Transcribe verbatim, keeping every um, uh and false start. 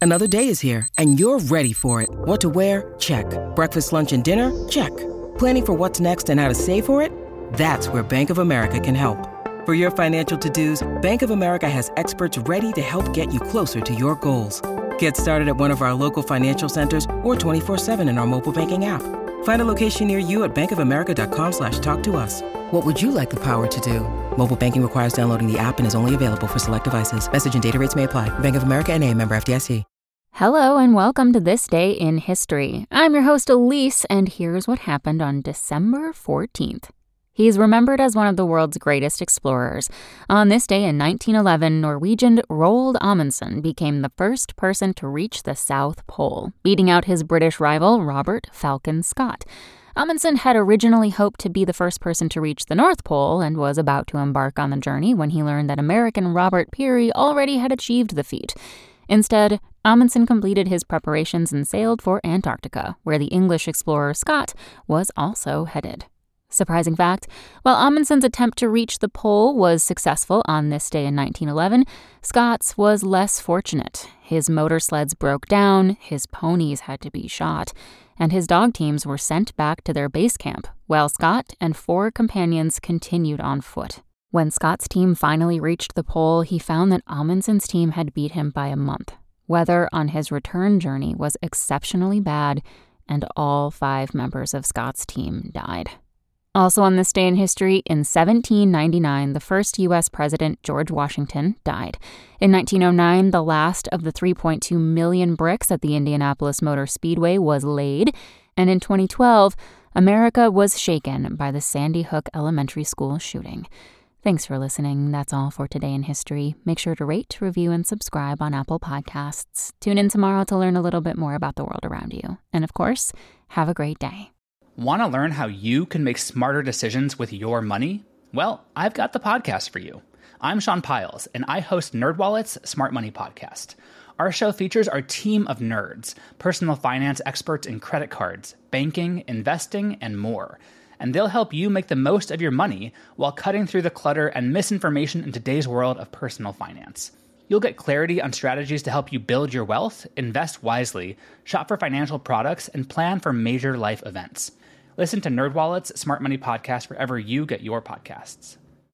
Another day is here, and you're ready for it. What to wear? Check. Breakfast, lunch, and dinner? Check. Planning for what's next and how to save for it? That's where Bank of America can help. For your financial to-dos, Bank of America has experts ready to help get you closer to your goals. Get started at one of our local financial centers or twenty-four seven in our mobile banking app. Find a location near you at bankofamerica.com slash talk to us. What would you like the power to do? Mobile banking requires downloading the app and is only available for select devices. Message and data rates may apply. Bank of America N A, member F D I C. Hello and welcome to This Day in History. I'm your host Elise, and here's what happened on December fourteenth. He's remembered as one of the world's greatest explorers. On this day in nineteen eleven, Norwegian Roald Amundsen became the first person to reach the South Pole, beating out his British rival Robert Falcon Scott. Amundsen had originally hoped to be the first person to reach the North Pole and was about to embark on the journey when he learned that American Robert Peary already had achieved the feat. Instead, Amundsen completed his preparations and sailed for Antarctica, where the English explorer Scott was also headed. Surprising fact, while Amundsen's attempt to reach the pole was successful on this day in nineteen eleven, Scott's was less fortunate. His motor sleds broke down, his ponies had to be shot, and his dog teams were sent back to their base camp, while Scott and four companions continued on foot. When Scott's team finally reached the pole, he found that Amundsen's team had beat him by a month. Weather on his return journey was exceptionally bad, and all five members of Scott's team died. Also on this day in history, in seventeen ninety-nine, the first U S president, George Washington, died. In nineteen oh nine, the last of the three point two million bricks at the Indianapolis Motor Speedway was laid. And in twenty twelve, America was shaken by the Sandy Hook Elementary School shooting. Thanks for listening. That's all for today in history. Make sure to rate, review, and subscribe on Apple Podcasts. Tune in tomorrow to learn a little bit more about the world around you. And of course, have a great day. Want to learn how you can make smarter decisions with your money? Well, I've got the podcast for you. I'm Sean Piles, and I host NerdWallet's Smart Money Podcast. Our show features our team of nerds, personal finance experts in credit cards, banking, investing, and more. And they'll help you make the most of your money while cutting through the clutter and misinformation in today's world of personal finance. You'll get clarity on strategies to help you build your wealth, invest wisely, shop for financial products, and plan for major life events. Listen to NerdWallet's Smart Money Podcast wherever you get your podcasts.